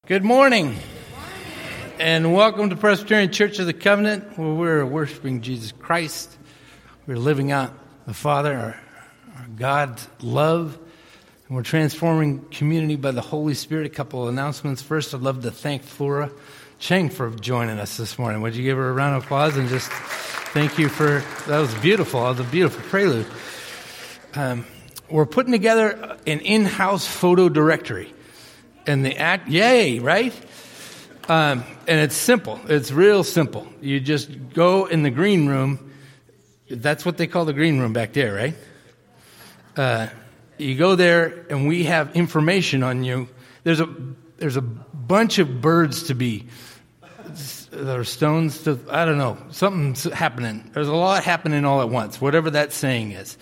Good morning, and welcome to Presbyterian Church of the Covenant, where we're worshiping Jesus Christ. We're living out the Father, our God's love, and we're transforming community by the Holy Spirit. A couple of announcements. First, I'd love to thank Flora Cheng for joining us this morning. Would you give her a round of applause and just thank you for, that was beautiful. That was a beautiful prelude. We're putting together an in-house photo directory. And yay, right? And it's simple. It's real simple. You just go in the green room. That's what they call the green room back there, right? You go there, and we have information on you. There's a bunch of birds to be. There are stones to, I don't know, something's happening. There's a lot happening all at once, whatever that saying is.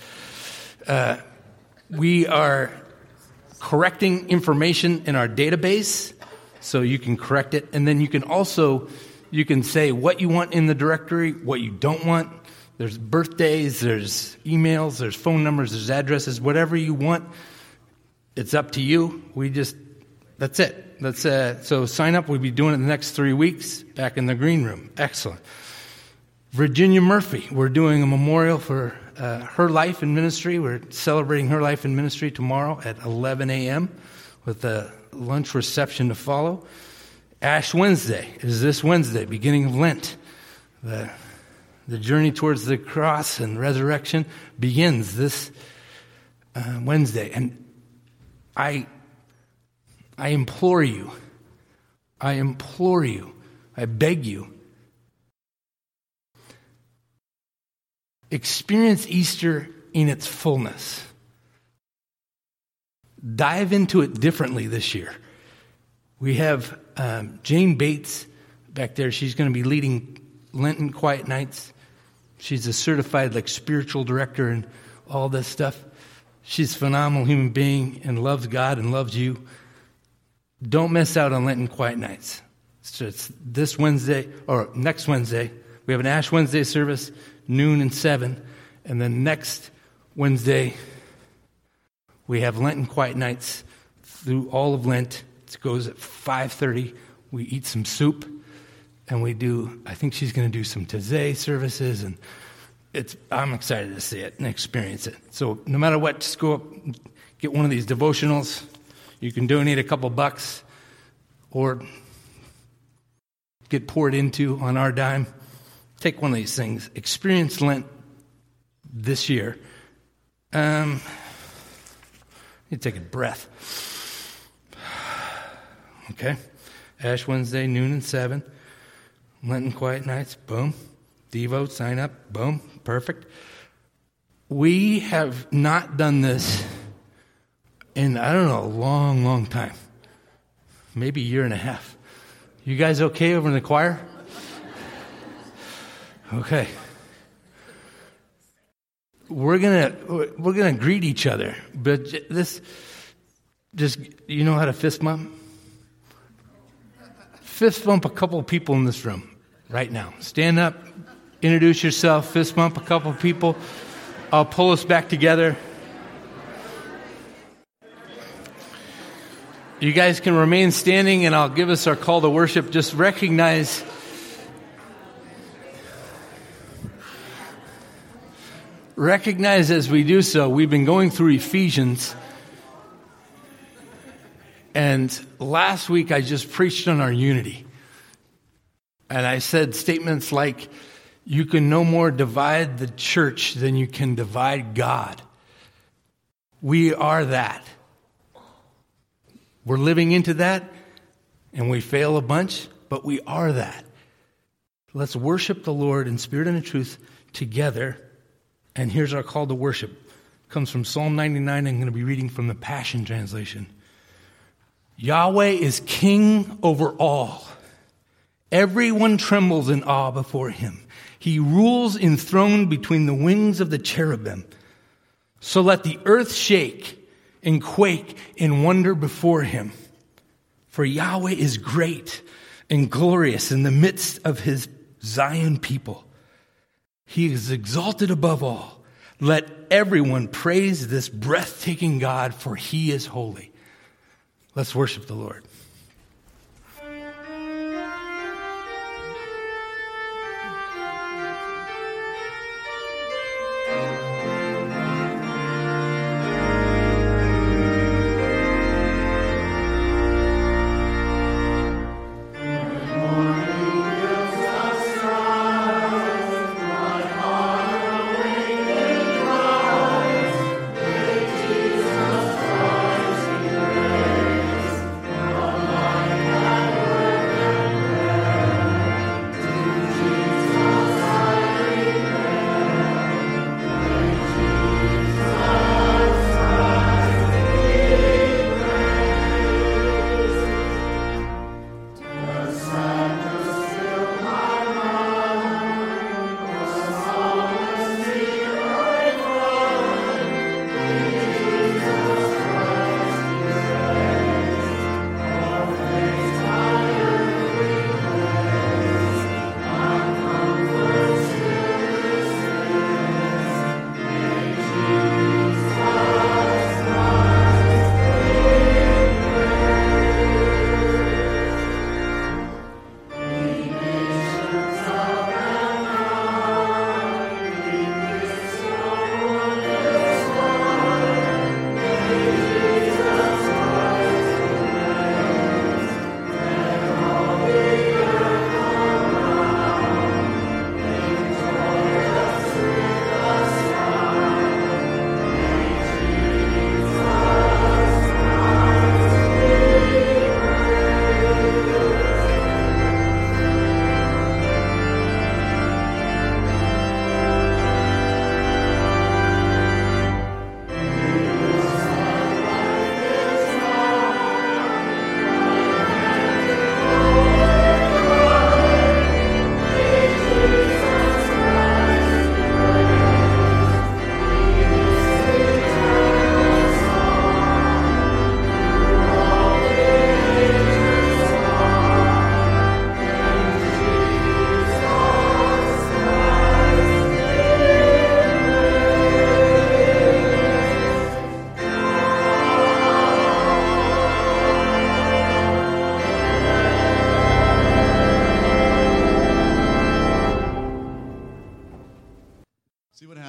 We are correcting information in our database, so you can correct it. And then you can say what you want in the directory, what you don't want. There's birthdays, there's emails, there's phone numbers, there's addresses, whatever you want. It's up to you. That's it. So sign up. We'll be doing it the next 3 weeks back in the green room. Excellent. Virginia Murphy, we're doing a memorial for her life in ministry. We're celebrating her life in ministry tomorrow at 11 a.m. with a lunch reception to follow. Ash Wednesday is this Wednesday, beginning of Lent. The journey towards the cross and resurrection begins this Wednesday. And I implore you, I beg you, experience Easter in its fullness. Dive into it differently this year. We have Jane Bates back there. She's going to be leading Lenten Quiet Nights. She's a certified spiritual director and all this stuff. She's a phenomenal human being and loves God and loves you. Don't miss out on Lenten Quiet Nights. So it's this Wednesday, or next Wednesday. We have an Ash Wednesday service, noon and 7. And then next Wednesday, we have Lenten Quiet Nights through all of Lent. It goes at 5:30. We eat some soup. And I think she's going to do some Taizé services. And I'm excited to see it and experience it. So no matter what, just go up, get one of these devotionals. You can donate a couple bucks or get poured into on our dime. Take one of these things. Experience Lent this year. You take a breath. Okay. Ash Wednesday, noon and 7. Lenten Quiet Nights, boom. Devo, sign up, boom. Perfect. We have not done this in, I don't know, a long, long time. Maybe a year and a half. You guys okay over in the choir? Okay. We're gonna greet each other, but you know how to fist bump? Fist bump a couple of people in this room right now. Stand up, introduce yourself, fist bump a couple of people. I'll pull us back together. You guys can remain standing, and I'll give us our call to worship. Just recognize as we do so, we've been going through Ephesians. And last week I just preached on our unity. And I said statements like, you can no more divide the church than you can divide God. We are that. We're living into that, and we fail a bunch, but we are that. Let's worship the Lord in spirit and in truth together. And here's our call to worship. It comes from Psalm 99. I'm going to be reading from the Passion Translation. Yahweh is king over all. Everyone trembles in awe before him. He rules enthroned between the wings of the cherubim. So let the earth shake and quake in wonder before him. For Yahweh is great and glorious in the midst of his Zion people. He is exalted above all. Let everyone praise this breathtaking God, for he is holy. Let's worship the Lord.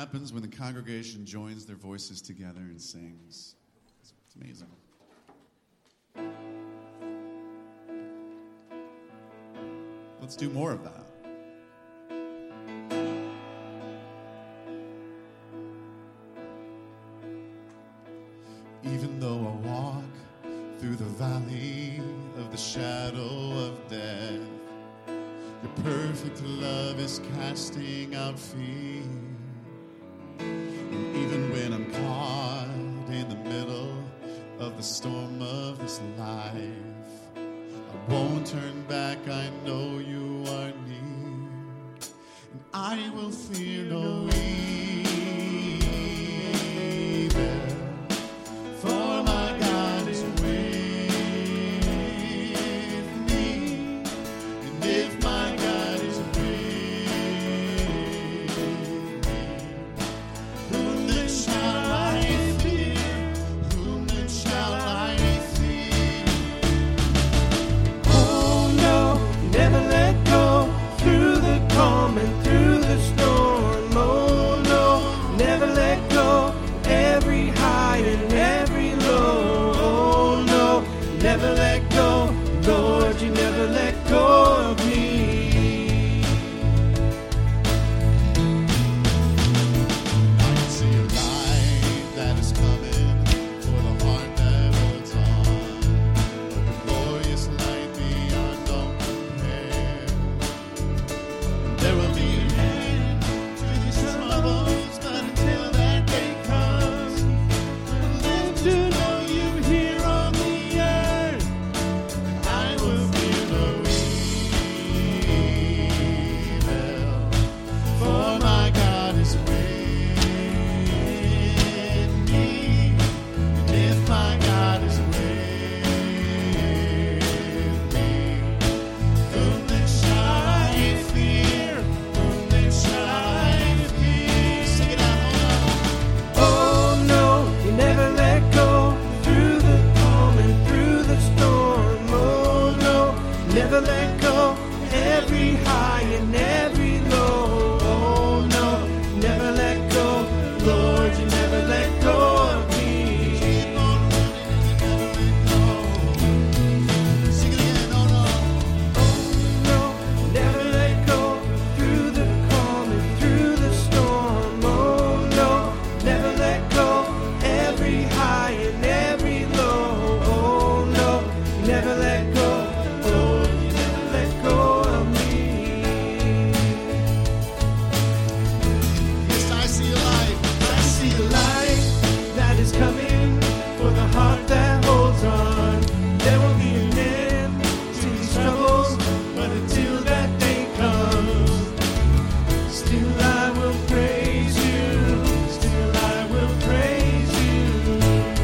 happens when the congregation joins their voices together and sings. It's amazing. Let's do more of that. Even though I walk through the valley of the shadow of death, your perfect love is casting out fear. And even when I'm caught in the middle of the storm of this life, I won't turn back, I know you are near. And I will fear no evil, for my God is with me. And if my God is with me, whom then shall I fear? Whom then shall I fear? Oh no, never let go through the calm and through the storm. Oh no, never let go every high and every low. Oh no, never let go. Lord, you never let go of me. I can see a light that is coming for the heart that holds on. A glorious light beyond all compare. There will be an end to these troubles, but until that day comes, I live to know you here on the earth. I will fear no evil, for my God is with me. And if my God is with me, whom then shall I fear? Whom then shall I fear? Sing it out, hold on. Oh no, you never let go through the calm and through the storm. Oh no, never let go every high and every low. Oh no, never let go. Lord, you never let go of me. Keep on running and never let go. Sing it again, hold on. Oh no, never let go through the calm and through the storm. Oh no, never let go every high and every low. Oh no, never let go. Lord, you never let go of me. Yes, I see a light. I see a light that is coming for the heart that holds on. There will be an end to these troubles, but until that day comes, still I will praise you. Still I will praise you.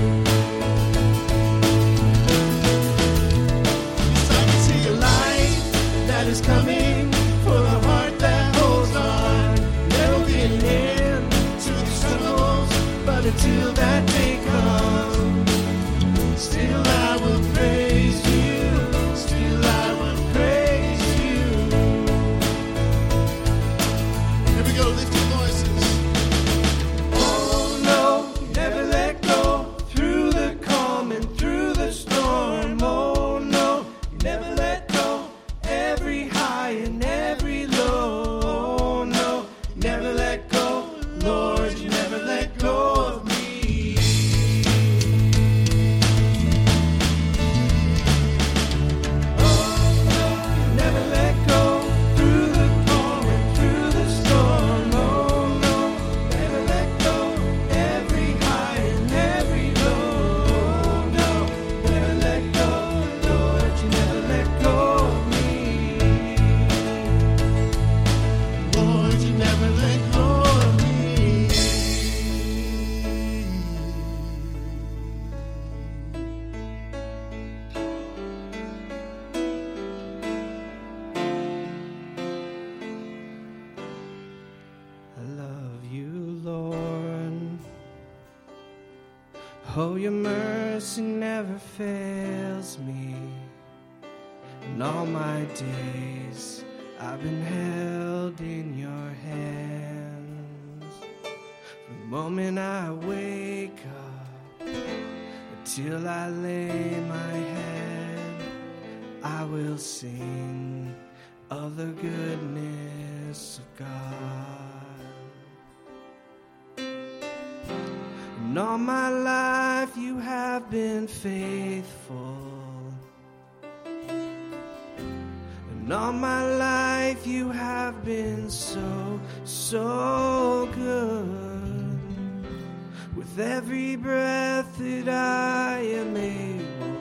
Yes, I can see A a light. light that is coming for the heart that holds on. There will be an end to these troubles, but until that day comes, still I will praise you. Still I will praise you. Here we go, lift your voices. Oh no, never let go through the calm and through the storm. Oh no, never let go every high and every low. Oh no, never let go. Lord, you never let go of me. Oh no, you never let go through the calm and through the storm. Oh no, never let go every high and every low. Oh no, never let go. Lord, you never let go of me. Lord, you never let go of me. I love you, Lord. Oh, your mercy never fails me. In all my days, I've been held in your hands. moment I wake up, till I lay my head, I will sing of the goodness of God. And all my life you have been faithful. And all my life you have been so, so good. With every breath that I am able,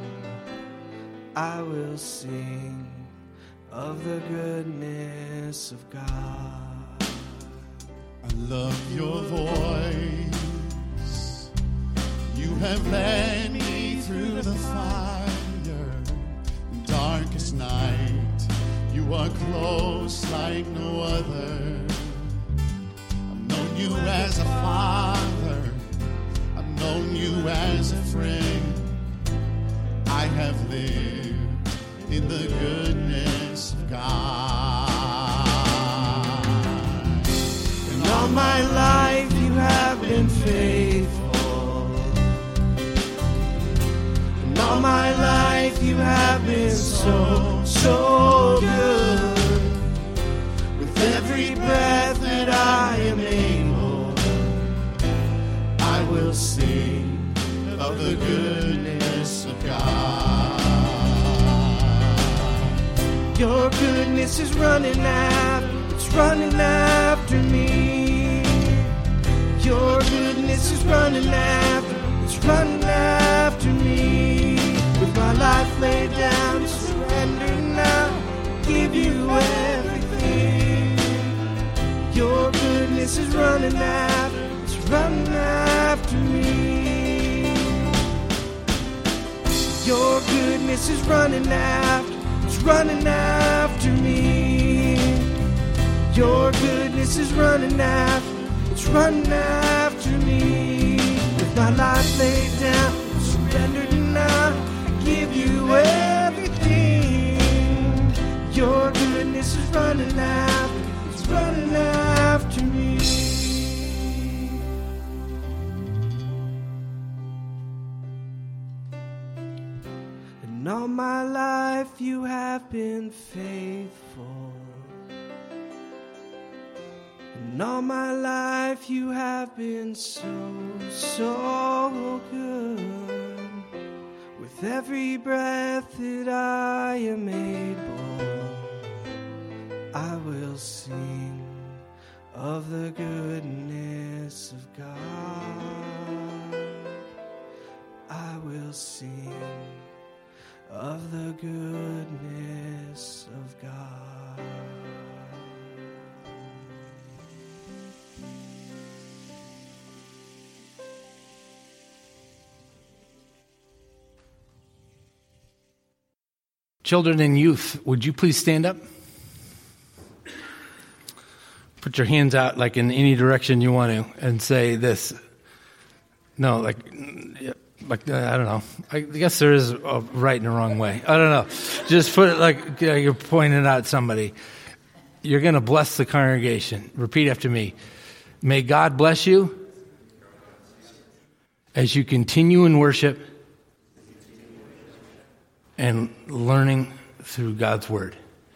I will sing of the goodness of God. I love your voice. You have led me through the fire, darkest night. You are close like no other. I've known you as a father. I've known you as a friend. I have lived in the goodness of God. And all my life you have been faithful. And all my life you have been so, so good. With every breath that I am able, I will sing of the goodness of God. Your goodness is running after, it's running after me. Your goodness is running after, it's running after me. With my life laid down, surrender now, give you everything. Your goodness is running after, it's running after me. Your goodness is running after, it's running after me. Your goodness is running after, it's running after me. With my life laid down, surrendered now, I give you everything. Your goodness is running after, it's running after me. And all my life you have been faithful. And all my life you have been so, so good. With every breath that I am able, I will sing of the goodness of God. I will sing of the goodness of God. Children and youth, would you please stand up? Put your hands out like in any direction you want to and say this. No, like I don't know. I guess there is a right and a wrong way. I don't know. Just put it like you're pointing out somebody. You're going to bless the congregation. Repeat after me. May God bless you as you continue in worship and learning through God's Word.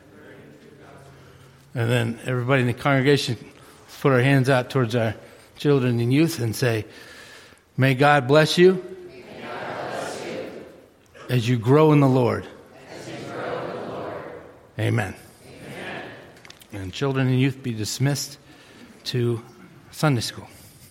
And then everybody in the congregation, put our hands out towards our children and youth and say, may God bless you, as you grow in the Lord. Amen. And children and youth be dismissed to Sunday school.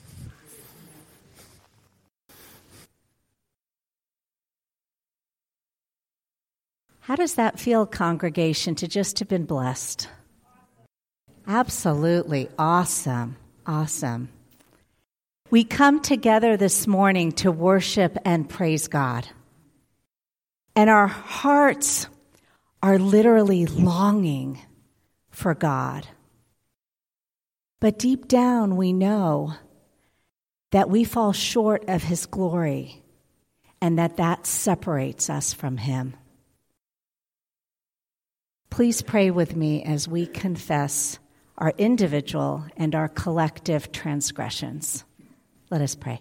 How does that feel, congregation, to just have been blessed? Absolutely awesome. Awesome. We come together this morning to worship and praise God. And our hearts are literally longing for God. But deep down we know that we fall short of His glory and that separates us from Him. Please pray with me as we confess our individual and our collective transgressions. Let us pray.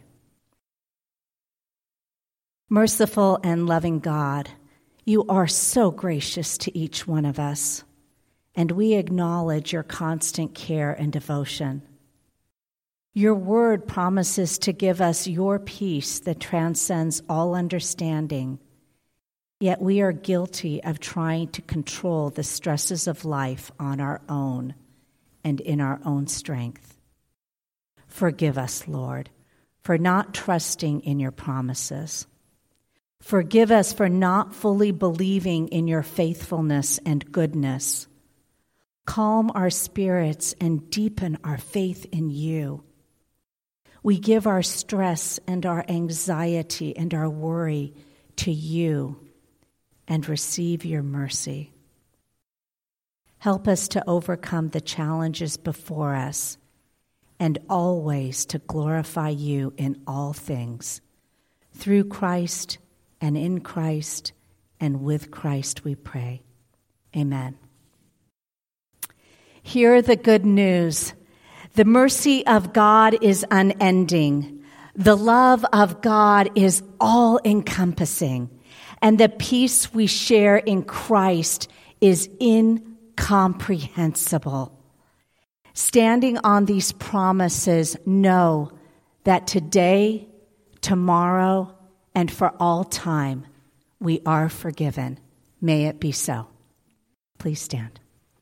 Merciful and loving God, you are so gracious to each one of us, and we acknowledge your constant care and devotion. Your word promises to give us your peace that transcends all understanding, yet we are guilty of trying to control the stresses of life on our own and in our own strength. Forgive us, Lord, for not trusting in your promises. Forgive us for not fully believing in your faithfulness and goodness. Calm our spirits and deepen our faith in you. We give our stress and our anxiety and our worry to you and receive your mercy. Help us to overcome the challenges before us and always to glorify you in all things. Through Christ and in Christ and with Christ we pray. Amen. Hear the good news. The mercy of God is unending. The love of God is all-encompassing. And the peace we share in Christ is incomprehensible. Standing on these promises, know that today, tomorrow, and for all time, we are forgiven. May it be so. Please stand.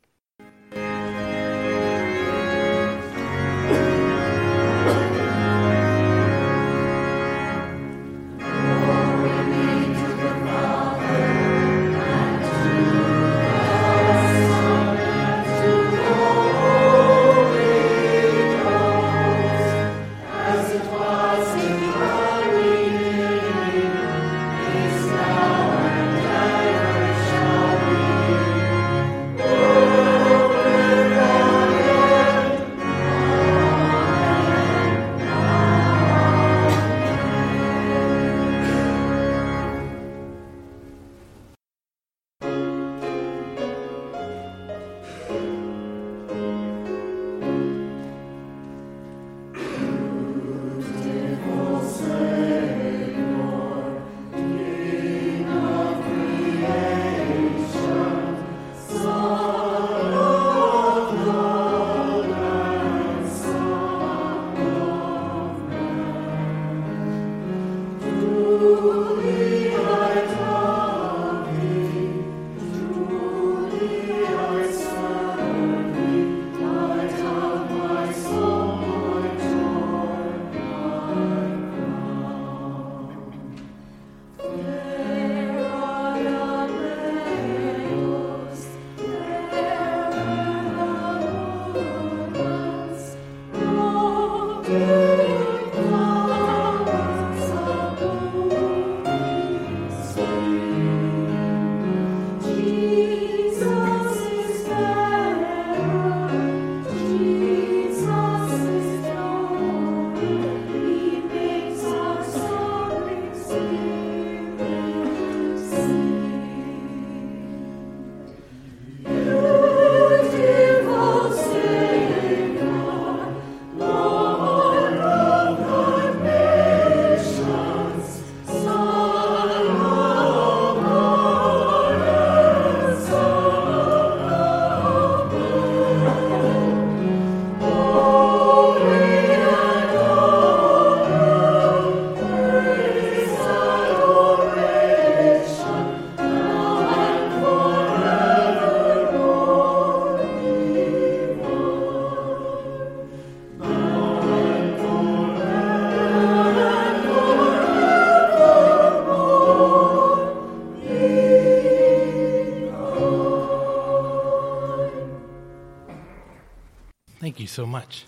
Thank you so much.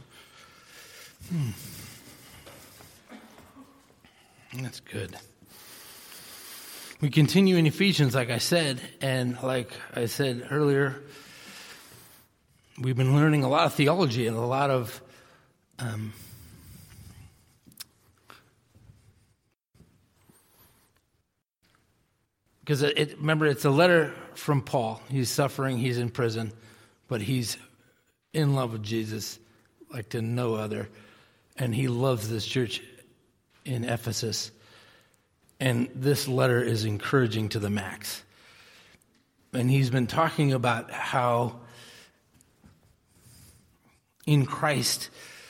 That's good. We continue in Ephesians, like I said, and like I said earlier, we've been learning a lot of theology and a lot of because remember, it's a letter from Paul. He's suffering, he's in prison, but he's in love with Jesus like to no other. and he loves this church in Ephesus. And this letter is encouraging to the max. And he's been talking about how in Christ,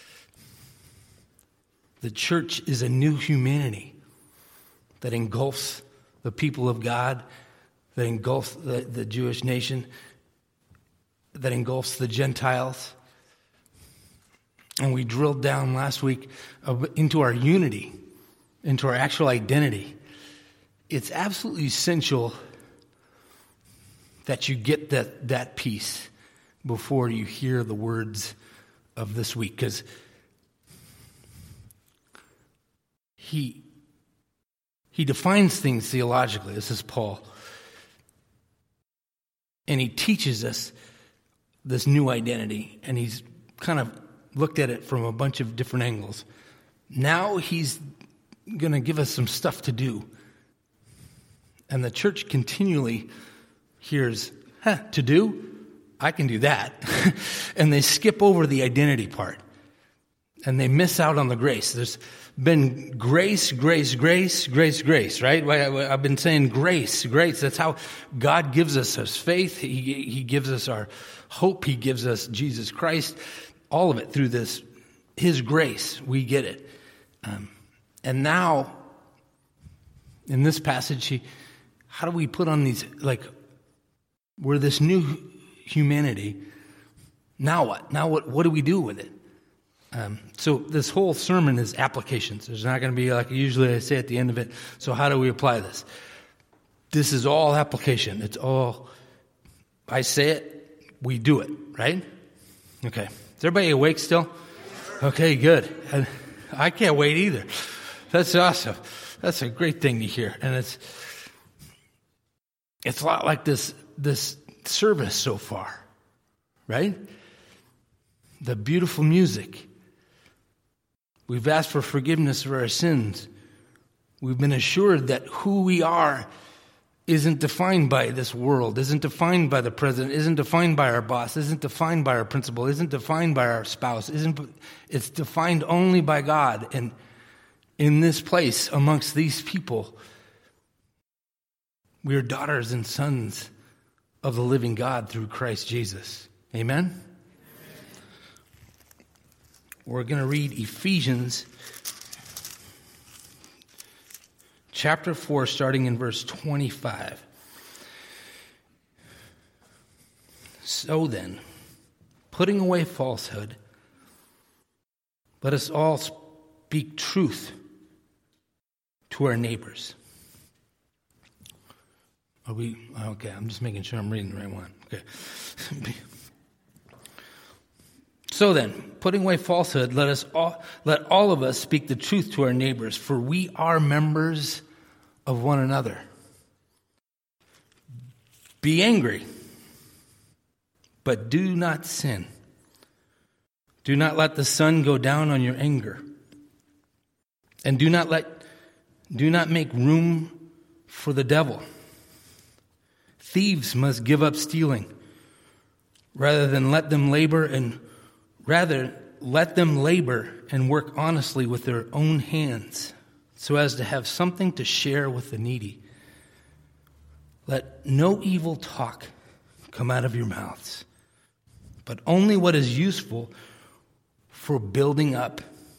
the church is a new humanity that engulfs the people of God, that engulfs the Jewish nation, that engulfs the Gentiles. And we drilled down last week into our unity, into our actual identity. It's absolutely essential that you get that piece before you hear the words of this week, because he defines things theologically. This is Paul. And he teaches us this new identity, and he's kind of looked at it from a bunch of different angles. Now he's going to give us some stuff to do. And the church continually hears, to do? I can do that. And they skip over the identity part. And they miss out on the grace. There's been grace, right? I've been saying grace. That's how God gives us his faith. He gives us our hope. He gives us Jesus Christ. All of it through his grace. We get it. And now, in this passage, how do we put on these, we're this new humanity. Now what? What do we do with it? So this whole sermon is applications. There's not going to be like usually I say at the end of it, so how do we apply this? This is all application. It's all, I say it, we do it, right? Okay. Is everybody awake still? Okay, good. And I can't wait either. That's awesome. That's a great thing to hear. And it's a lot like this service so far, right? The beautiful music. We've asked for forgiveness for our sins. We've been assured that who we are isn't defined by this world, isn't defined by the president, isn't defined by our boss, isn't defined by our principal, isn't defined by our spouse, it's defined only by God. And in this place, amongst these people, we are daughters and sons of the living God through Christ Jesus. Amen? We're going to read Ephesians chapter 4, starting in verse 25. So then, putting away falsehood, let us all speak truth to our neighbors. Are we? Okay, I'm just making sure I'm reading the right one. Okay. So then, putting away falsehood, let all of us speak the truth to our neighbors, for we are members of one another. Be angry, but do not sin. Do not let the sun go down on your anger. And do not make room for the devil. Thieves must give up stealing, rather let them labor and work honestly with their own hands, so as to have something to share with the needy. Let no evil talk come out of your mouths, but only what is useful for building up,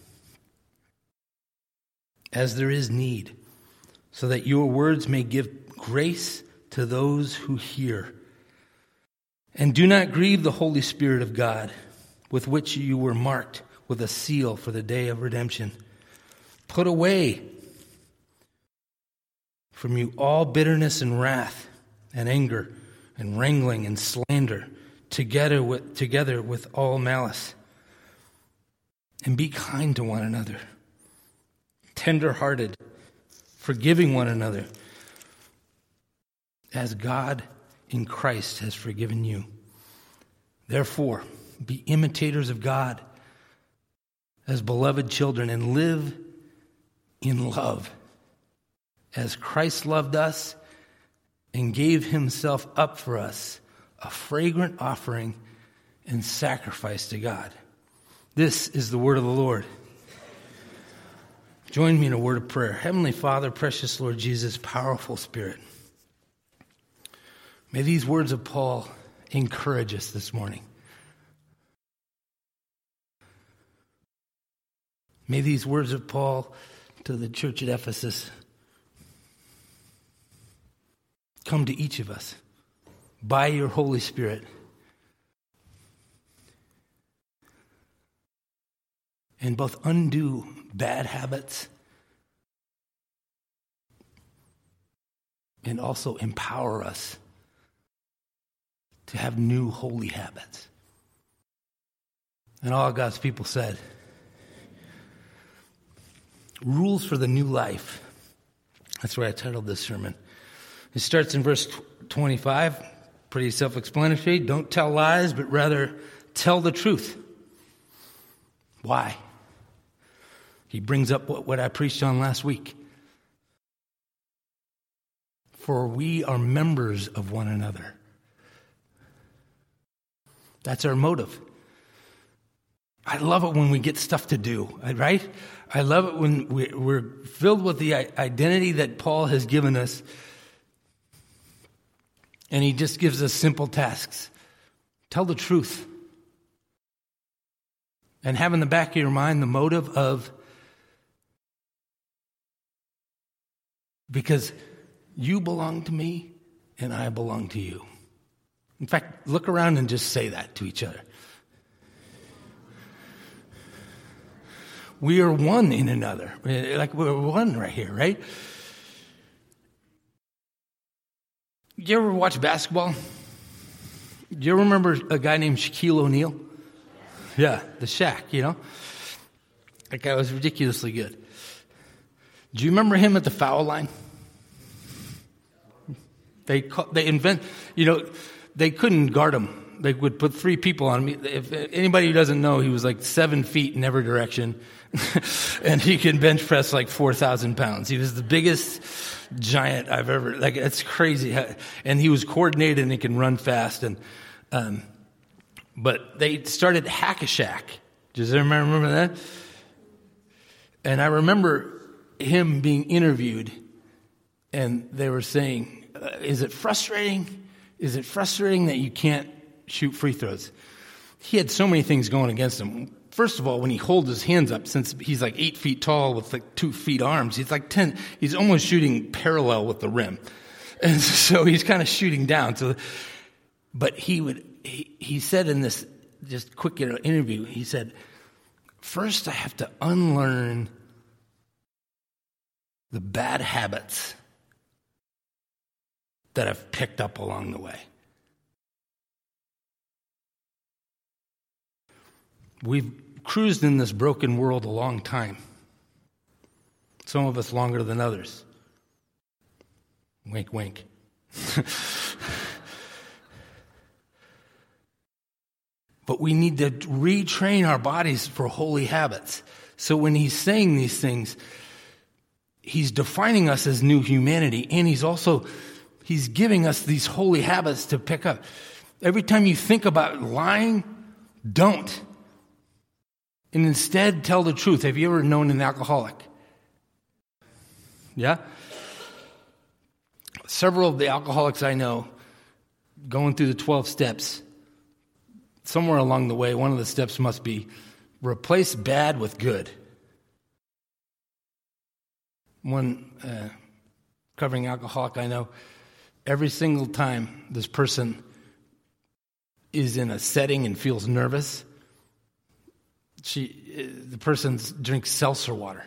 as there is need, so that your words may give grace to those who hear. And do not grieve the Holy Spirit of God, with which you were marked with a seal for the day of redemption. Put away from you all bitterness and wrath and anger and wrangling and slander, together with all malice. And be kind to one another, tender-hearted, forgiving one another, as God in Christ has forgiven you. Therefore, be imitators of God as beloved children, and live in love, as Christ loved us and gave himself up for us, a fragrant offering and sacrifice to God. This is the word of the Lord. Join me in a word of prayer. Heavenly Father, precious Lord Jesus, powerful Spirit, may these words of Paul encourage us this morning. May these words of Paul to the church at Ephesus come to each of us by your Holy Spirit. And both undo bad habits and also empower us to have new holy habits. And all God's people said, rules for the new life. That's why I titled this sermon. It starts in verse 25, pretty self-explanatory. Don't tell lies, but rather tell the truth. Why? He brings up what I preached on last week. For we are members of one another. That's our motive. I love it when we get stuff to do, right? I love it when we're filled with the identity that Paul has given us, and he just gives us simple tasks. Tell the truth. And have in the back of your mind the motive of, because you belong to me and I belong to you. In fact, look around and just say that to each other. We are one in another. Like we're one right here, right? You ever watch basketball? Do you remember a guy named Shaquille O'Neal? Yeah, the Shaq, you know? That guy was ridiculously good. Do you remember him at the foul line? They couldn't guard him. They would put 3 people on him. If anybody who doesn't know, he was like 7 feet in every direction. And he can bench press like 4,000 pounds. He was the biggest giant I've ever, like, it's crazy. And he was coordinated and he can run fast. But they started Hack-a-Shaq. Does anyone remember that? And I remember him being interviewed, and they were saying, is it frustrating? Is it frustrating that you can't shoot free throws? He had so many things going against him. First of all, when he holds his hands up, since he's like 8 feet tall with like 2 feet arms, he's like 10. He's almost shooting parallel with the rim. And so he's kind of shooting down. But he said in this just quick interview, he said, first I have to unlearn the bad habits that I've picked up along the way. We've cruised in this broken world a long time. Some of us longer than others. Wink, wink. But we need to retrain our bodies for holy habits. So when he's saying these things, he's defining us as new humanity, and he's giving us these holy habits to pick up. Every time you think about lying, don't. And instead, tell the truth. Have you ever known an alcoholic? Yeah? Several of the alcoholics I know, going through the 12 steps, somewhere along the way, one of the steps must be replace bad with good. One covering alcoholic I know, every single time this person is in a setting and feels nervous, the person drinks seltzer water.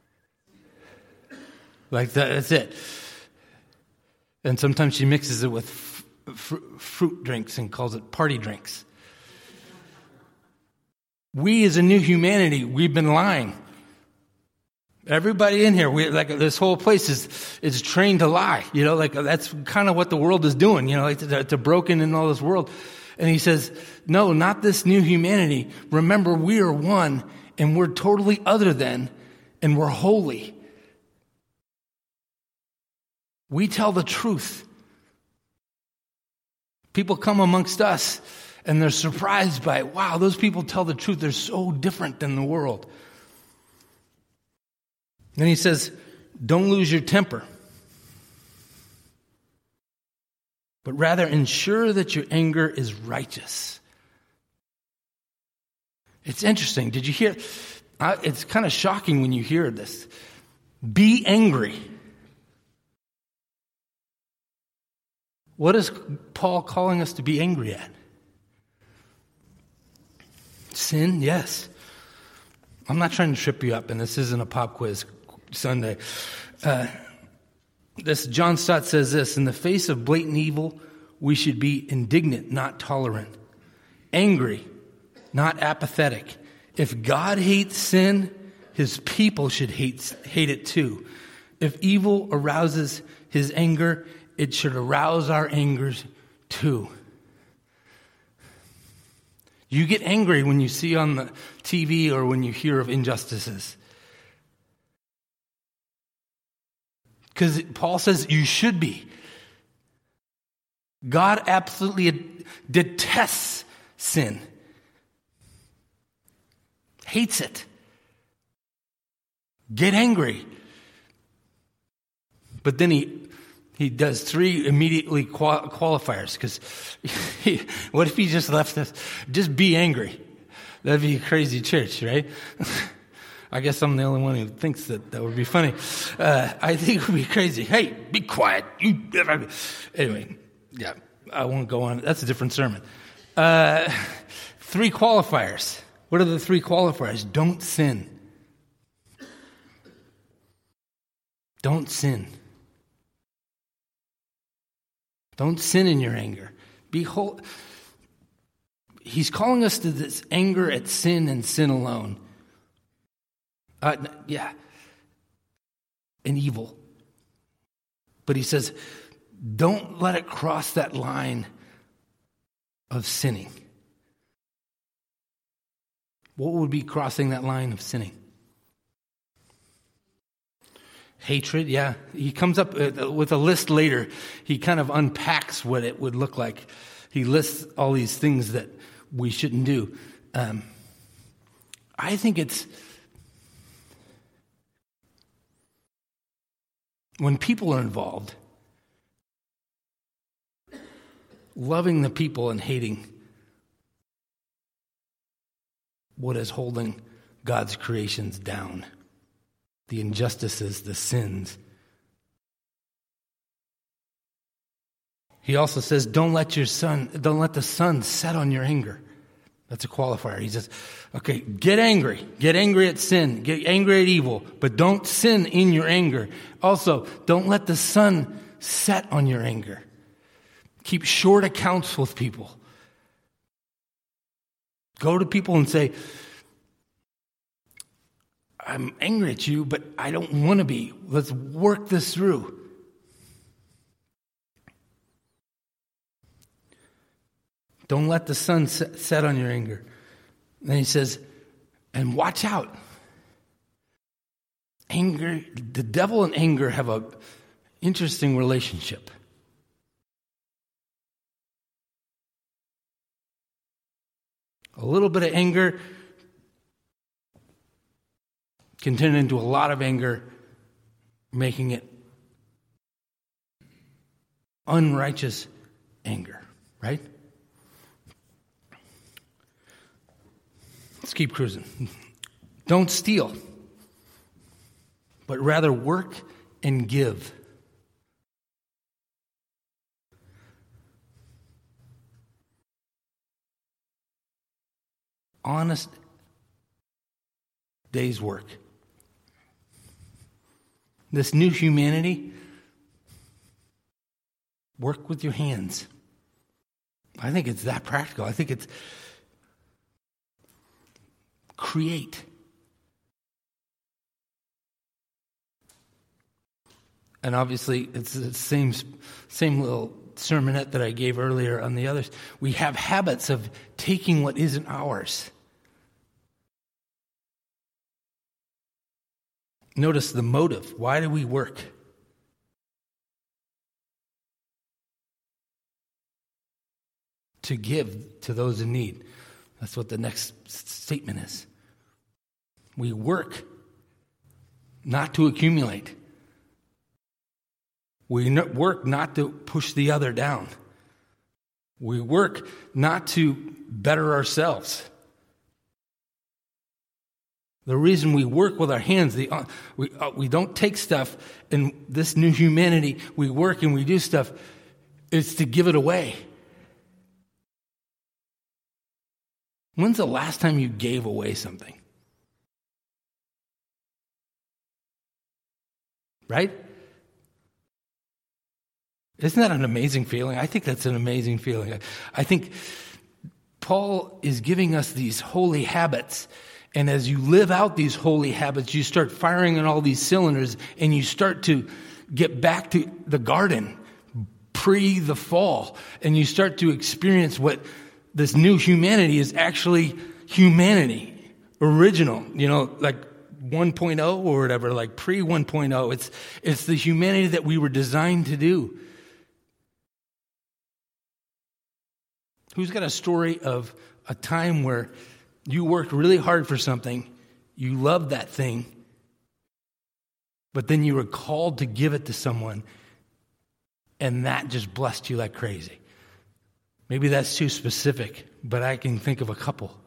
Like that's it. And sometimes she mixes it with fruit drinks and calls it party drinks. We as a new humanity, we've been lying. Everybody in here, this whole place is trained to lie. You know, like that's kind of what the world is doing. You know, like it's a broken in all this world. And he says, no, not this new humanity. Remember, we are one, and we're totally other than, and we're holy. We tell the truth. People come amongst us, and they're surprised by, wow, those people tell the truth. They're so different than the world. Then he says, don't lose your temper, but rather ensure that your anger is righteous. It's interesting. Did you hear? It's kind of shocking when you hear this. Be angry. What is Paul calling us to be angry at? Sin? Yes. I'm not trying to trip you up, and this isn't a pop quiz Sunday. John Stott says this: in the face of blatant evil, we should be indignant, not tolerant. Angry, not apathetic. If God hates sin, his people should hate it too. If evil arouses his anger, it should arouse our angers too. You get angry when you see on the TV or when you hear of injustices. Because Paul says you should be. God absolutely detests sin. Hates it. Get angry. But then he does 3 immediately qualifiers, because what if he just left us, just be angry? That'd be a crazy church, right? I guess I'm the only one who thinks that would be funny. I think it would be crazy. Hey, be quiet. Anyway, yeah, I won't go on. That's a different sermon. 3 qualifiers. What are the 3 qualifiers? Don't sin. Don't sin. Don't sin in your anger. He's calling us to this anger at sin and sin alone. And evil. But he says, don't let it cross that line of sinning. What would be crossing that line of sinning? Hatred, yeah. He comes up with a list later. He kind of unpacks what it would look like. He lists all these things that we shouldn't do. I think it's when people are involved, loving the people and hating what is holding God's creations down. The injustices, the sins. He also says, don't let the sun set on your anger. That's a qualifier. He says, okay, get angry at sin, get angry at evil, but don't sin in your anger. Also, don't let the sun set on your anger. Keep short accounts with people. Go to people and say, I'm angry at you, but I don't want to be. Let's work this through. Don't let the sun set on your anger. Then he says, and watch out. Anger, the devil and anger have an interesting relationship. A little bit of anger can turn into a lot of anger, making it unrighteous anger, right? Let's keep cruising. Don't steal, but rather work and give. Honest day's work. This new humanity, work with your hands. I think it's that practical. I think it's create. And obviously, it's the same little sermonette that I gave earlier on the others. We have habits of taking what isn't ours. Notice the motive. Why do we work? To give to those in need. That's what the next statement is. We work. not to accumulate. We work not to push the other down. We work not to better ourselves. The reason we work with our hands, we don't take stuff in this new humanity, we work and we do stuff, it's to give it away. When's the last time you gave away something? Right? Isn't that an amazing feeling? I think that's an amazing feeling. I think Paul is giving us these holy habits. And as you live out these holy habits, you start firing on all these cylinders and you start to get back to the garden pre the fall. And you start to experience what this new humanity is actually humanity, original, like 1.0 or whatever, like pre 1.0. It's the humanity that we were designed to do. Who's got a story of a time where you worked really hard for something, you loved that thing, but then you were called to give it to someone, and that just blessed you like crazy? Maybe that's too specific, but I can think of a couple.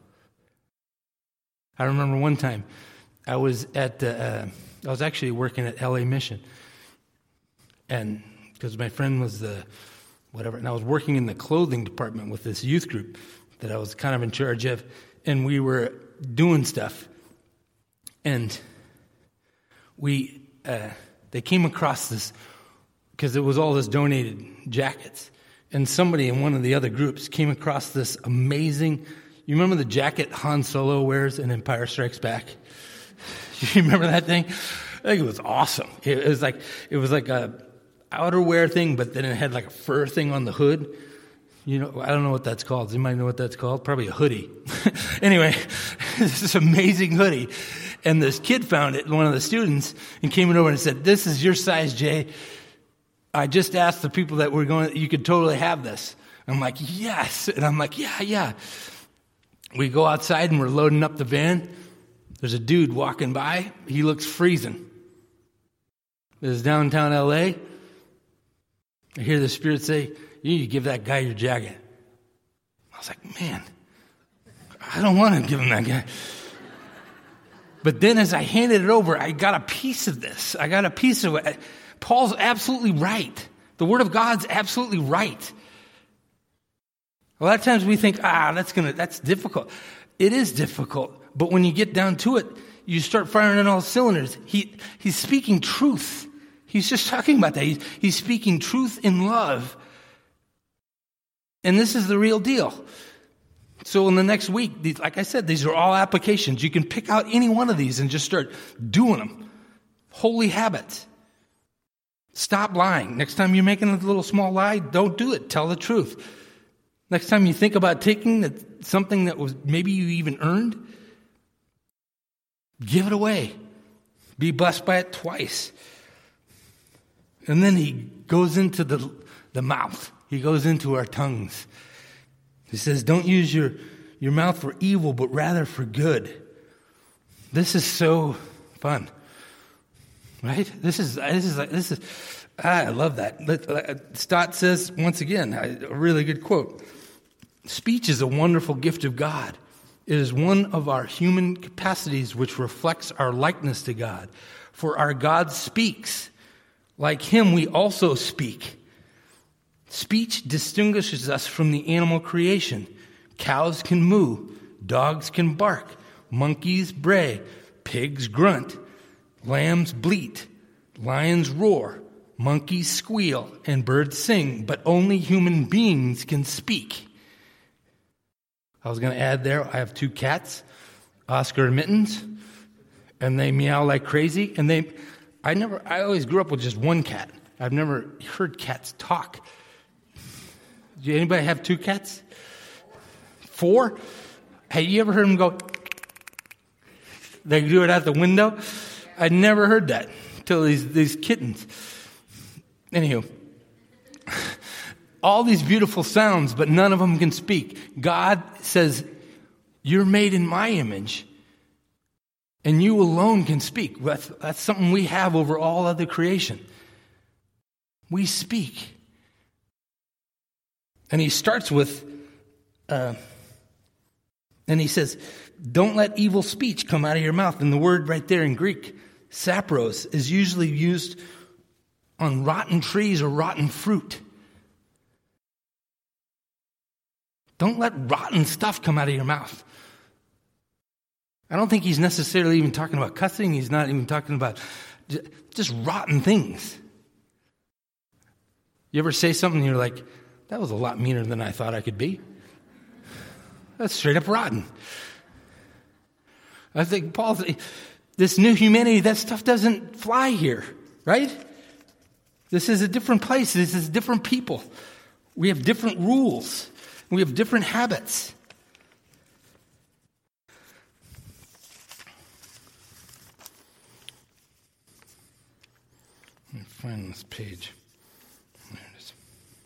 I remember one time I was actually working at LA Mission, and because my friend was and I was working in the clothing department with this youth group that I was kind of in charge of, and we were doing stuff, and they came across this, because it was all this donated jackets, and somebody in one of the other groups came across this amazing, you remember the jacket Han Solo wears in Empire Strikes Back? You remember that thing? I think it was awesome. It was like a outerwear thing, but then it had like a fur thing on the hood. I don't know what that's called. Does anybody know what that's called? Probably a hoodie. Anyway, this amazing hoodie. And this kid found it, one of the students, and came over and said, "This is your size, Jay. I just asked the people that were going, you could totally have this." I'm like, "Yes." And I'm like, yeah. We go outside and we're loading up the van. There's a dude walking by. He looks freezing. This is downtown LA. I hear the Spirit say, "You need to give that guy your jacket." I was like, man, I don't want to give him that guy. But then as I handed it over, I got a piece of this. I got a piece of it. Paul's absolutely right. The Word of God's absolutely right. A lot of times we think, that's difficult. It is difficult. But when you get down to it, you start firing on all cylinders. He's speaking truth. He's just talking about that. He's speaking truth in love. And this is the real deal. So in the next week, like I said, these are all applications. You can pick out any one of these and just start doing them. Holy habits. Stop lying. Next time you're making a little small lie, don't do it. Tell the truth. Next time you think about taking something that was maybe you even earned, give it away. Be blessed by it twice. And then he goes into the mouth. He goes into our tongues. He says, don't use your mouth for evil, but rather for good. This is so fun. Right? I love that. Stott says, once again, a really good quote. Speech is a wonderful gift of God. It is one of our human capacities which reflects our likeness to God. For our God speaks. Like him, we also speak. Speech distinguishes us from the animal creation. Cows can moo. Dogs can bark. Monkeys bray. Pigs grunt. Lambs bleat. Lions roar. Monkeys squeal. And birds sing. But only human beings can speak. I was going to add there, I have 2 cats, Oscar and Mittens, and they meow like crazy. And I always grew up with just one cat. I've never heard cats talk. Do anybody have 2 cats? 4? Hey, you ever heard them go? They do it out the window? I never heard that until these kittens. Anywho, all these beautiful sounds, but none of them can speak. God says, you're made in my image. And you alone can speak. That's something we have over all other creation. We speak. And he starts with, and he says, don't let evil speech come out of your mouth. And the word right there in Greek, sapros, is usually used on rotten trees or rotten fruit. Don't let rotten stuff come out of your mouth. I don't think he's necessarily even talking about cussing. He's not even talking about just rotten things. You ever say something and you're like, that was a lot meaner than I thought I could be? That's straight up rotten. I think Paul's, this new humanity, that stuff doesn't fly here, right? This is a different place. This is different people. We have different rules. We have different habits. Let me find this page. There it is.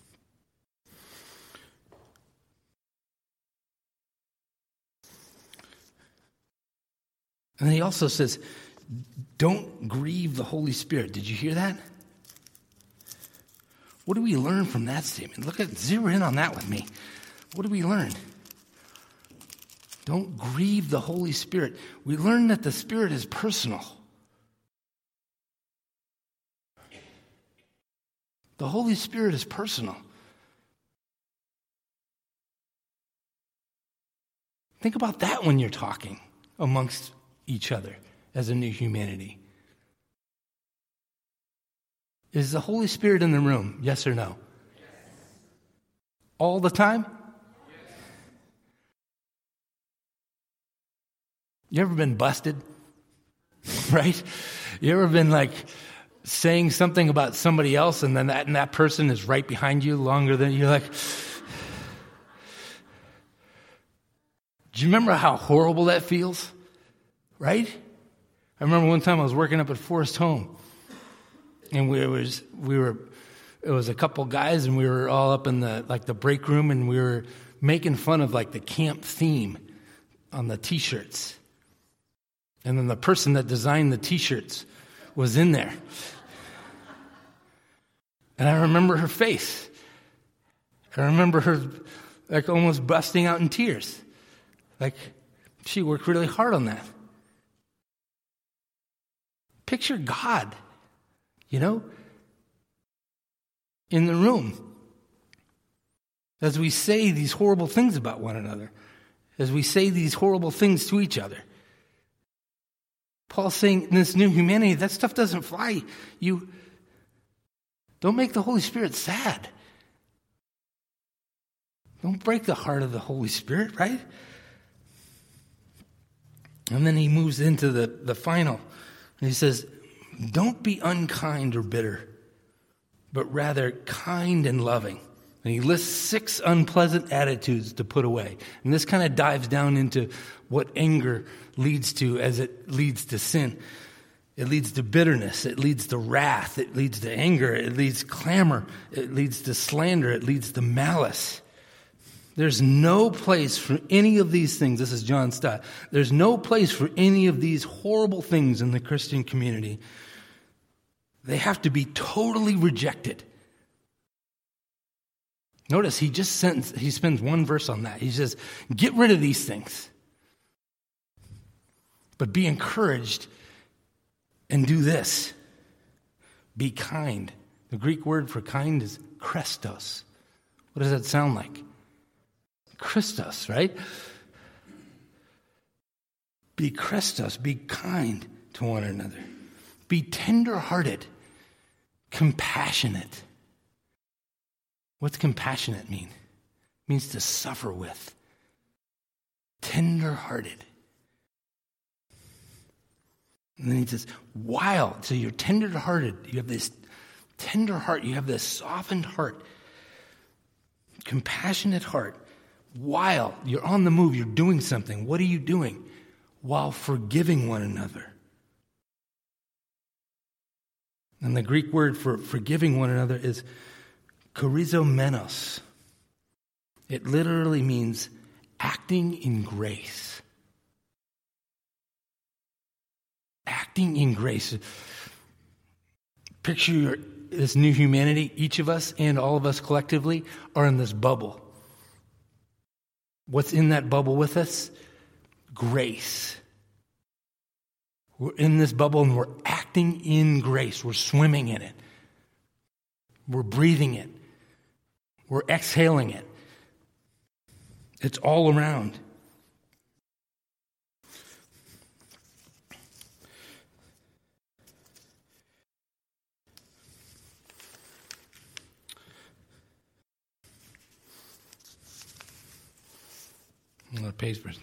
And then he also says, don't grieve the Holy Spirit. Did you hear that? What do we learn from that statement? Zero in on that with me. What do we learn? Don't grieve the Holy Spirit. We learn that the Spirit is personal. The Holy Spirit is personal. Think about that when you're talking amongst each other as a new humanity. Is the Holy Spirit in the room? Yes or no? Yes. All the time? Yes. You ever been busted? Right? You ever been like saying something about somebody else and then that person is right behind you longer than you're like, do you remember how horrible that feels? Right? I remember one time I was working up at Forest Home. And it was a couple guys, and we were all up in the break room, and we were making fun of like the camp theme on the T-shirts. And then the person that designed the T-shirts was in there. And I remember her face. I remember her like almost busting out in tears. Like she worked really hard on that. Picture God. You know, in the room, as we say these horrible things about one another, as we say these horrible things to each other. Paul's saying in this new humanity, that stuff doesn't fly. You don't make the Holy Spirit sad. Don't break the heart of the Holy Spirit, right? And then he moves into the final, and he says, don't be unkind or bitter, but rather kind and loving. And he lists 6 unpleasant attitudes to put away. And this kind of dives down into what anger leads to as it leads to sin. It leads to bitterness. It leads to wrath. It leads to anger. It leads to clamor. It leads to slander. It leads to malice. There's no place for any of these things. This is John Stott. There's no place for any of these horrible things in the Christian community. They have to be totally rejected. Notice he spends one verse on that. He says, get rid of these things. But be encouraged and do this. Be kind. The Greek word for kind is Christos. What does that sound like? Christos, right? Be Christos. Be kind to one another. Be tender-hearted. Compassionate. What's compassionate mean? It means to suffer with. Tender-hearted. And then he says, wild. So you're tender-hearted. You have this tender heart. You have this softened heart. Compassionate heart. Wild. You're on the move. You're doing something. What are you doing? While forgiving one another. And the Greek word for forgiving one another is charizomenos. It literally means acting in grace. acting in grace. Picture this new humanity. Each of us and all of us collectively are in this bubble. What's in that bubble with us? Grace. We're in this bubble and we're acting in grace. We're swimming in it. We're breathing it. We're exhaling it. It's all around. A lot of papers.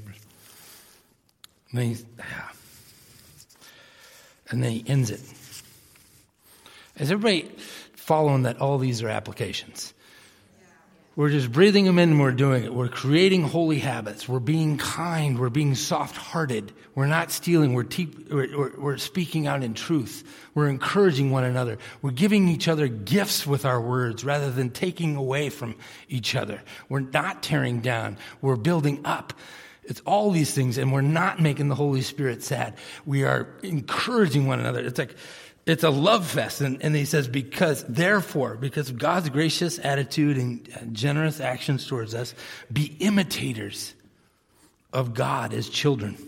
And then he ends it. Is everybody following that all these are applications? We're just breathing them in and we're doing it. We're creating holy habits. We're being kind. We're being soft-hearted. We're not stealing. We're speaking out in truth. We're encouraging one another. We're giving each other gifts with our words rather than taking away from each other. We're not tearing down. We're building up. It's all these things, and we're not making the Holy Spirit sad. We are encouraging one another. It's a love fest. And he says, because of God's gracious attitude and generous actions towards us, be imitators of God as children.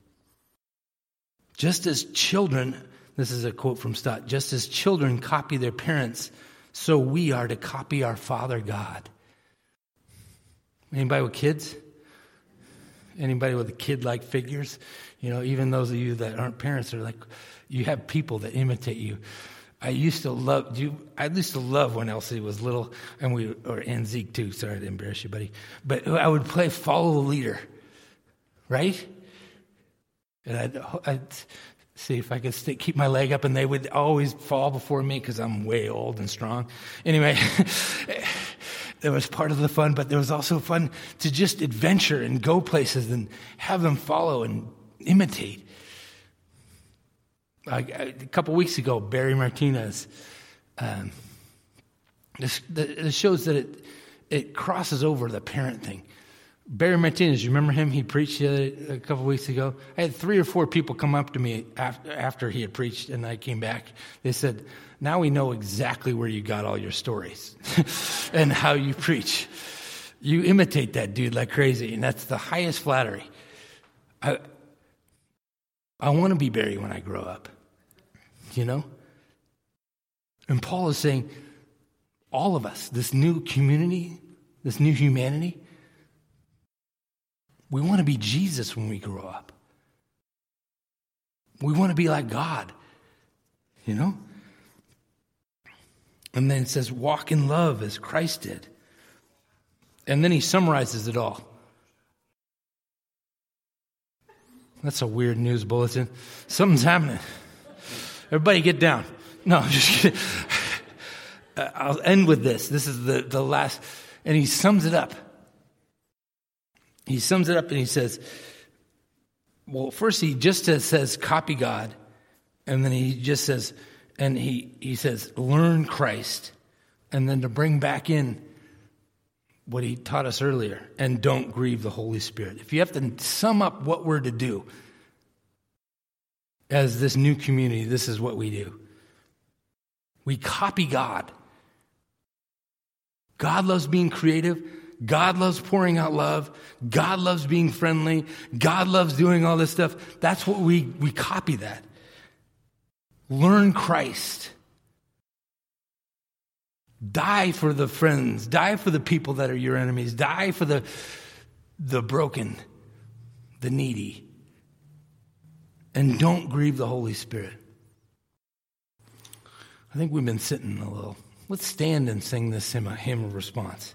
Just as children, this is a quote from Stott, just as children copy their parents, so we are to copy our Father God. Anybody with kids? Anybody with kid-like figures? Even those of you that aren't parents are like, you have people that imitate you. I used to love when Elsie was little, and Zeke too. Sorry to embarrass you, buddy. But I would play follow the leader, right? And I'd see if I could keep my leg up, and they would always fall before me because I'm way old and strong. Anyway, it was part of the fun, but there was also fun to just adventure and go places and have them follow and imitate. A couple weeks ago, Barry Martinez, this shows that it crosses over the parent thing. Barry Martinez, you remember him? He preached a couple weeks ago. I had 3 or 4 people come up to me after he had preached, and I came back. They said, now we know exactly where you got all your stories and how you preach. You imitate that dude like crazy, and that's the highest flattery. I want to be Barry when I grow up, And Paul is saying, all of us, this new community, this new humanity, we want to be Jesus when we grow up. We want to be like God, And then it says, walk in love as Christ did. And then he summarizes it all. That's a weird news bulletin. Something's happening. Everybody get down. No, I'm just kidding. I'll end with this. This is the last. And he sums it up. He sums it up and he says, well, first he just says, copy God. And then he just says, and he says, learn Christ. And then to bring back in what he taught us earlier, and don't grieve the Holy Spirit. If you have to sum up what we're to do as this new community, this is what we do. We copy God. God loves being creative. God loves pouring out love. God loves being friendly. God loves doing all this stuff. That's what we copy that. Learn Christ. Die for the friends. Die for the people that are your enemies. Die for the broken, the needy. And don't grieve the Holy Spirit. I think we've been sitting a little. Let's stand and sing this hymn of response.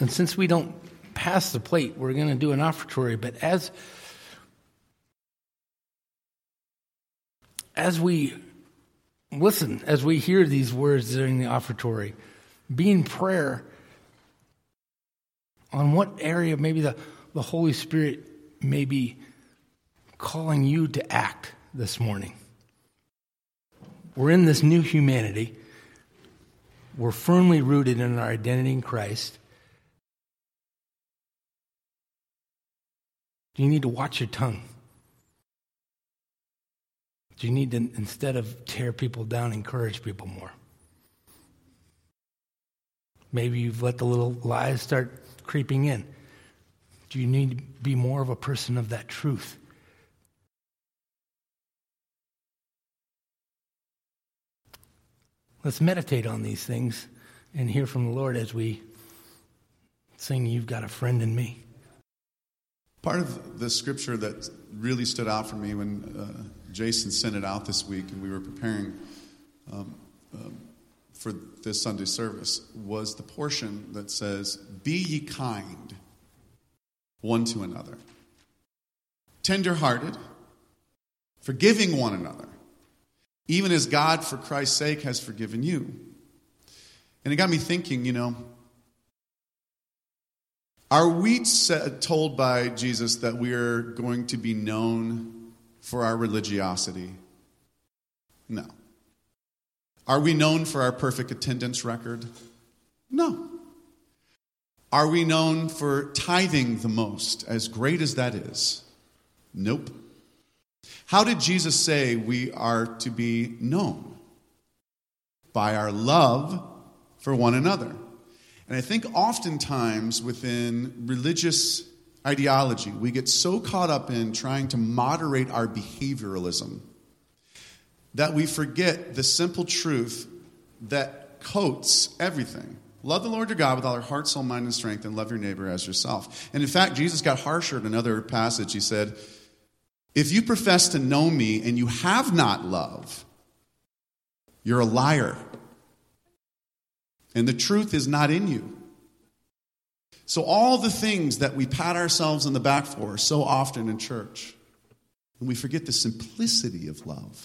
And since we don't pass the plate, we're going to do an offertory. But as we listen, as we hear these words during the offertory, be in prayer on what area maybe the Holy Spirit may be calling you to act this morning. We're in this new humanity. We're firmly rooted in our identity in Christ. Do you need to watch your tongue? Do you need to, instead of tear people down, encourage people more? Maybe you've let the little lies start creeping in. Do you need to be more of a person of that truth? Let's meditate on these things and hear from the Lord as we sing, "You've Got a Friend in Me." Part of the scripture that really stood out for me when Jason sent it out this week and we were preparing for this Sunday service was the portion that says, "Be ye kind one to another, tender-hearted, forgiving one another, even as God, for Christ's sake, has forgiven you." And it got me thinking, are we told by Jesus that we are going to be known for our religiosity? No. Are we known for our perfect attendance record? No. Are we known for tithing the most, as great as that is? Nope. How did Jesus say we are to be known? By our love for one another. And I think oftentimes within religious ideology, we get so caught up in trying to moderate our behavioralism that we forget the simple truth that coats everything. Love the Lord your God with all your heart, soul, mind, and strength, and love your neighbor as yourself. And in fact, Jesus got harsher in another passage. He said, "If you profess to know me and you have not love, you're a liar. And the truth is not in you." So all the things that we pat ourselves on the back for so often in church, and we forget the simplicity of love.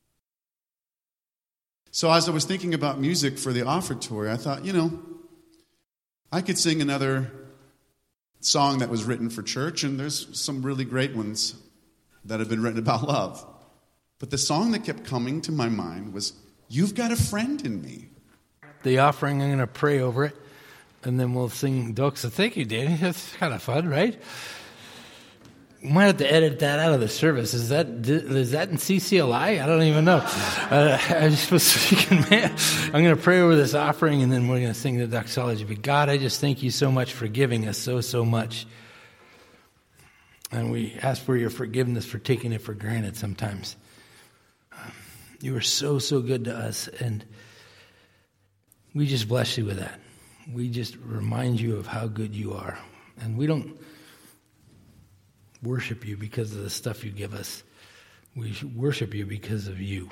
So as I was thinking about music for the offertory, I thought, I could sing another song that was written for church, and there's some really great ones that have been written about love. But the song that kept coming to my mind was, "You've Got a Friend in Me." The offering, I'm going to pray over it, and then we'll sing Doxa. Thank you, Danny. That's kind of fun, right? We might have to edit that out of the service. Is that in CCLI? I don't even know. I just was speaking, man. I'm going to pray over this offering, and then we're going to sing the doxology. But God, I just thank you so much for giving us so much. And we ask for your forgiveness for taking it for granted sometimes. You are so good to us, and we just bless you with that. We just remind you of how good you are. And we don't worship you because of the stuff you give us. We worship you because of you.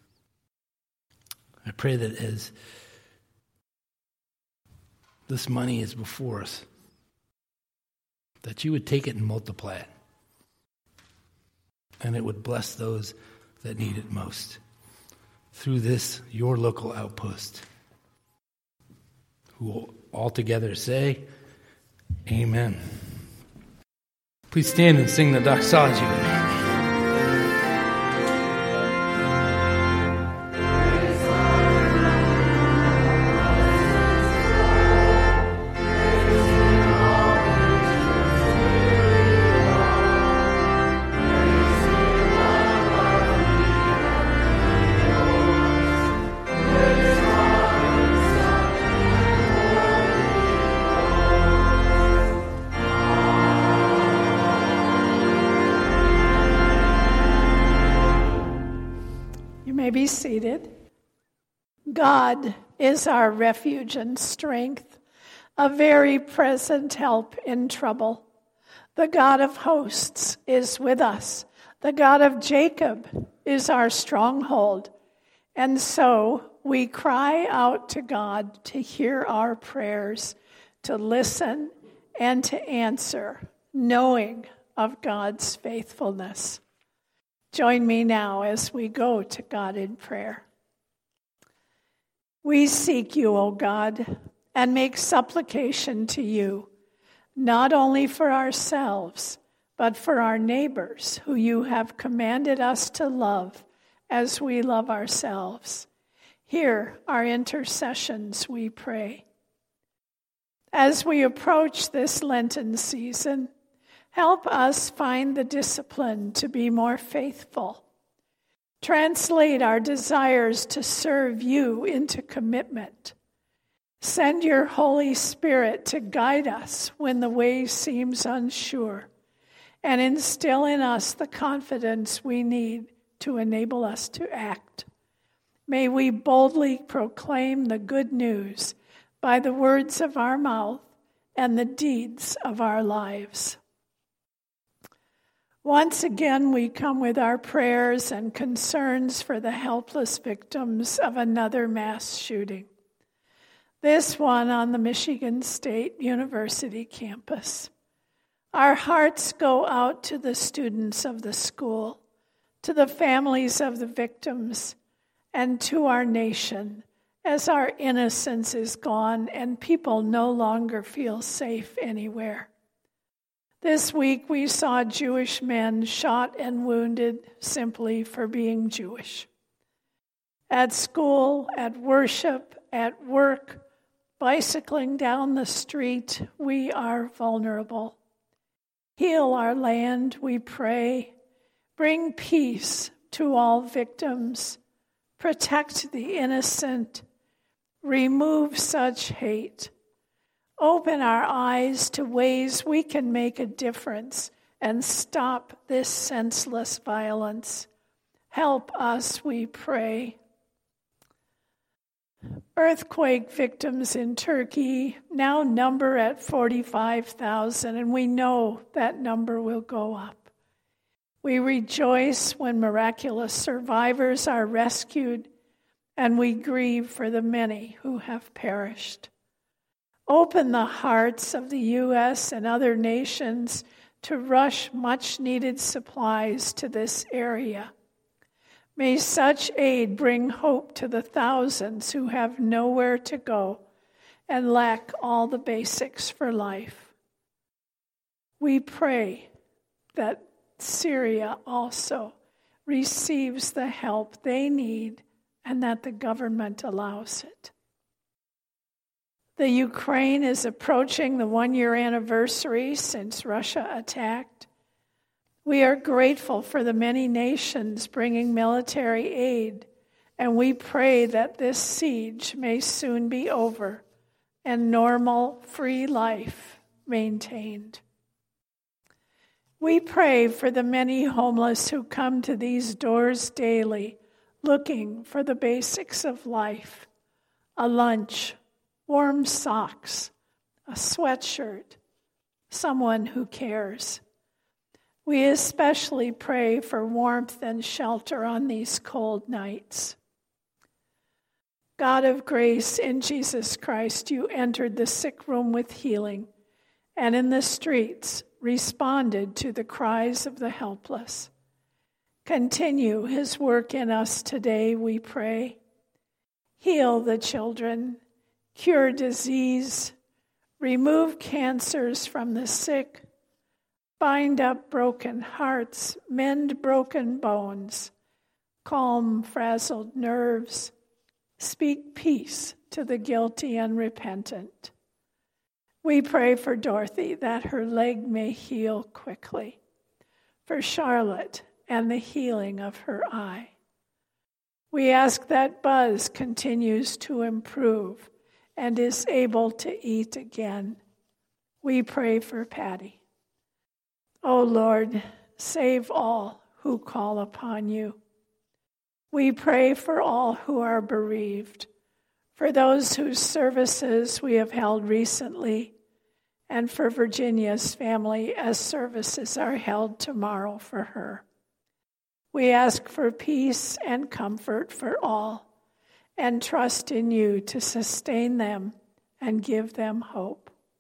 I pray that as this money is before us, that you would take it and multiply it. And it would bless those that need it most. Through this, your local outpost. Who will all together say, Amen. Please stand and sing the doxology with me. Be seated. God is our refuge and strength, a very present help in trouble. The God of hosts is with us. The God of Jacob is our stronghold. And so we cry out to God to hear our prayers. to listen and to answer, knowing of God's faithfulness. Join me now as we go to God in prayer. We seek you, O God, and make supplication to you, not only for ourselves, but for our neighbors who you have commanded us to love as we love ourselves. Hear our intercessions, we pray. As we approach this Lenten season, help us find the discipline to be more faithful. Translate our desires to serve you into commitment. Send your Holy Spirit to guide us when the way seems unsure, and instill in us the confidence we need to enable us to act. May we boldly proclaim the good news by the words of our mouth and the deeds of our lives. Once again, we come with our prayers and concerns for the helpless victims of another mass shooting. This one on the Michigan State University campus. Our hearts go out to the students of the school, to the families of the victims, and to our nation, as our innocence is gone and people no longer feel safe anywhere. This week we saw Jewish men shot and wounded simply for being Jewish. At school, at worship, at work, bicycling down the street, we are vulnerable. Heal our land, we pray. Bring peace to all victims. Protect the innocent. Remove such hate. Open our eyes to ways we can make a difference and stop this senseless violence. Help us, we pray. Earthquake victims in Turkey now number at 45,000, and we know that number will go up. We rejoice when miraculous survivors are rescued, and we grieve for the many who have perished. Open the hearts of the U.S. and other nations to rush much-needed supplies to this area. May such aid bring hope to the thousands who have nowhere to go and lack all the basics for life. We pray that Syria also receives the help they need and that the government allows it. The Ukraine is approaching the 1-year anniversary since Russia attacked. We are grateful for the many nations bringing military aid, and we pray that this siege may soon be over and normal, free life maintained. We pray for the many homeless who come to these doors daily looking for the basics of life, a lunch, warm socks, a sweatshirt, someone who cares. We especially pray for warmth and shelter on these cold nights. God of grace, in Jesus Christ, you entered the sick room with healing, and in the streets responded to the cries of the helpless. Continue his work in us today, we pray. Heal the children, cure disease, remove cancers from the sick, bind up broken hearts, mend broken bones, calm frazzled nerves, speak peace to the guilty and repentant. We pray for Dorothy that her leg may heal quickly, for Charlotte and the healing of her eye. We ask that Buzz continues to improve and is able to eat again. We pray for Patty. O Lord, save all who call upon you. We pray for all who are bereaved, for those whose services we have held recently, and for Virginia's family as services are held tomorrow for her. We ask for peace and comfort for all, and trust in you to sustain them and give them hope.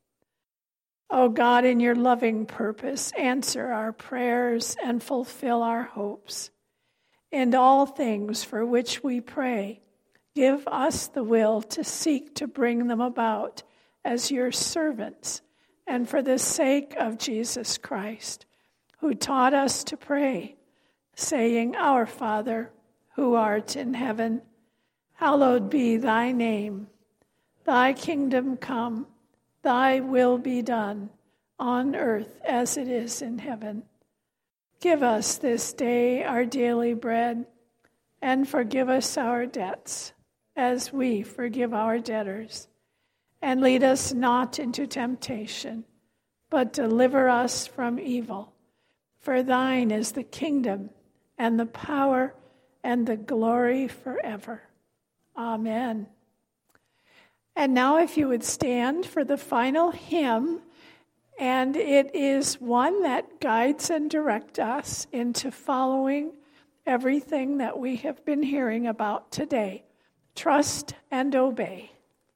O God, in your loving purpose, answer our prayers and fulfill our hopes. In all things for which we pray, give us the will to seek to bring them about as your servants, and for the sake of Jesus Christ, who taught us to pray, saying, Our Father, who art in heaven, hallowed be thy name. Thy kingdom come, thy will be done, on earth as it is in heaven. Give us this day our daily bread, and forgive us our debts, as we forgive our debtors. And lead us not into temptation, but deliver us from evil. For thine is the kingdom, and the power, and the glory forever. Amen. And now if you would stand for the final hymn, and it is one that guides and directs us into following everything that we have been hearing about today. Trust and obey.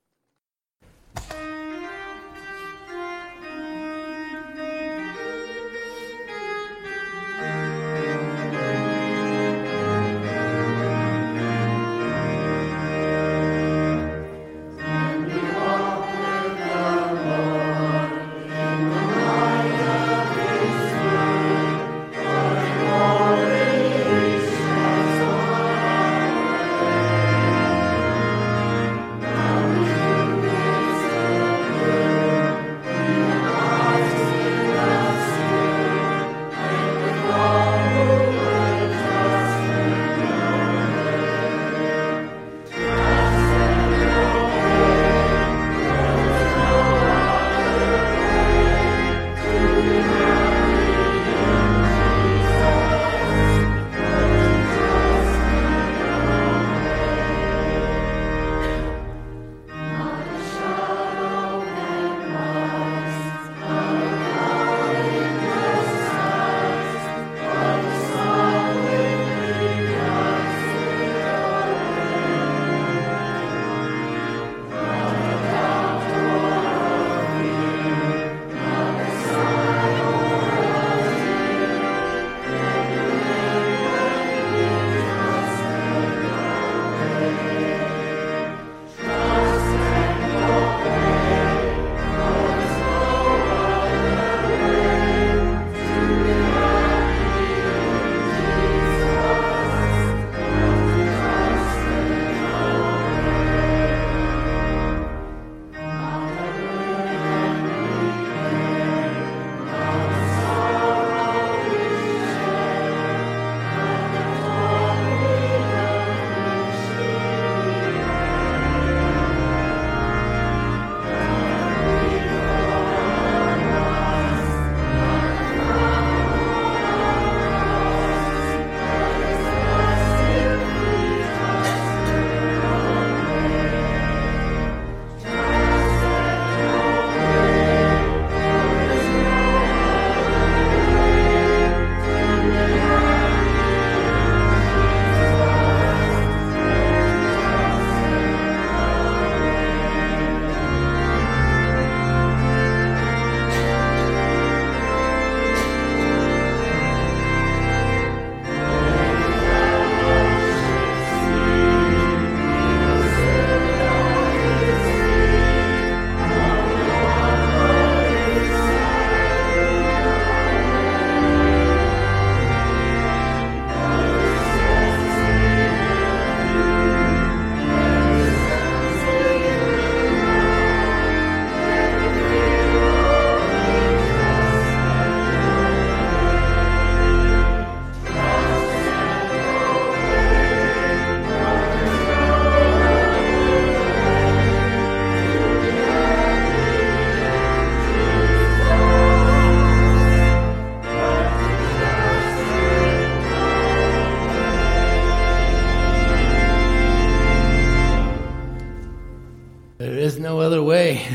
is no other way.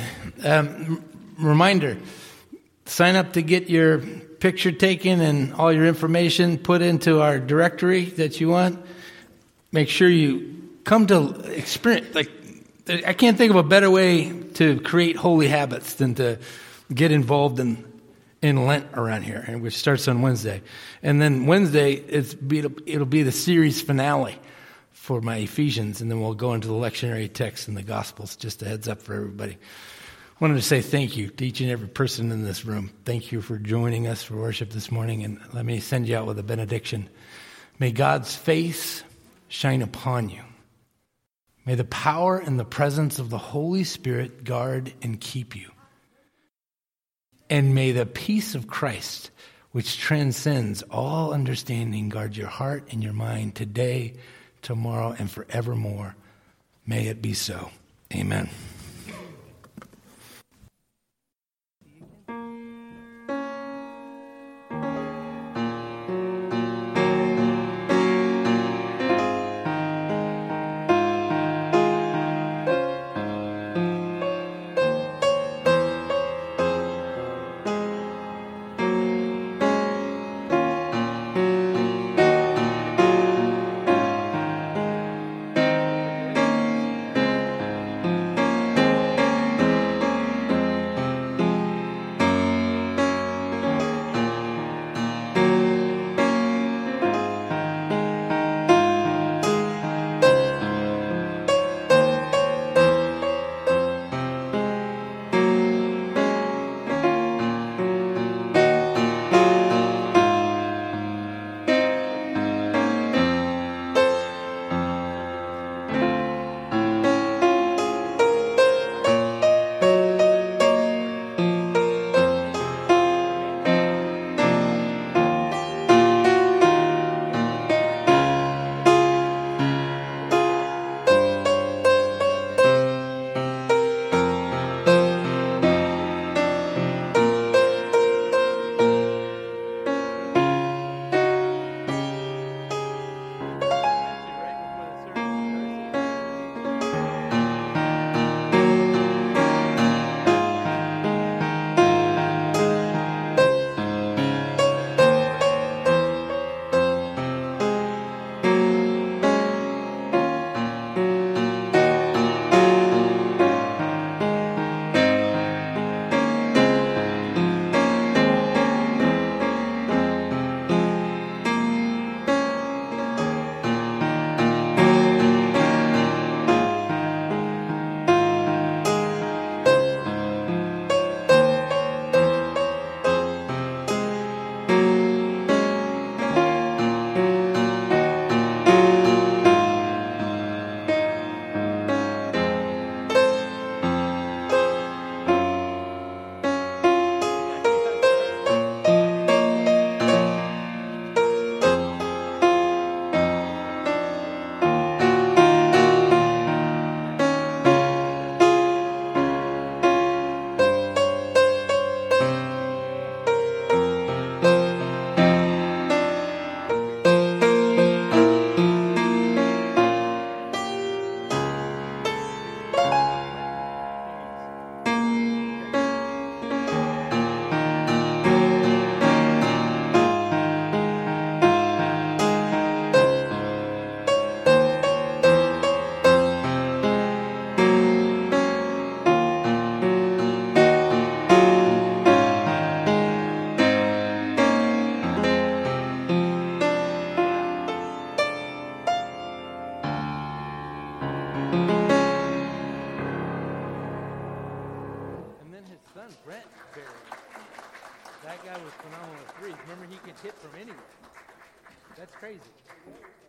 Reminder, sign up to get your picture taken and all your information put into our directory that you want. Make sure you come to experience, I can't think of a better way to create holy habits than to get involved in Lent around here, and which starts on Wednesday. And then Wednesday, it'll be the series finale for my Ephesians, and then we'll go into the lectionary text and the Gospels. Just a heads up for everybody. I wanted to say thank you to each and every person in this room. Thank you for joining us for worship this morning, and let me send you out with a benediction. May God's face shine upon you. May the power and the presence of the Holy Spirit guard and keep you. And may the peace of Christ, which transcends all understanding, guard your heart and your mind today, tomorrow, and forevermore. May it be so. Amen. That guy was phenomenal with threes. Remember, he could hit from anywhere. That's crazy.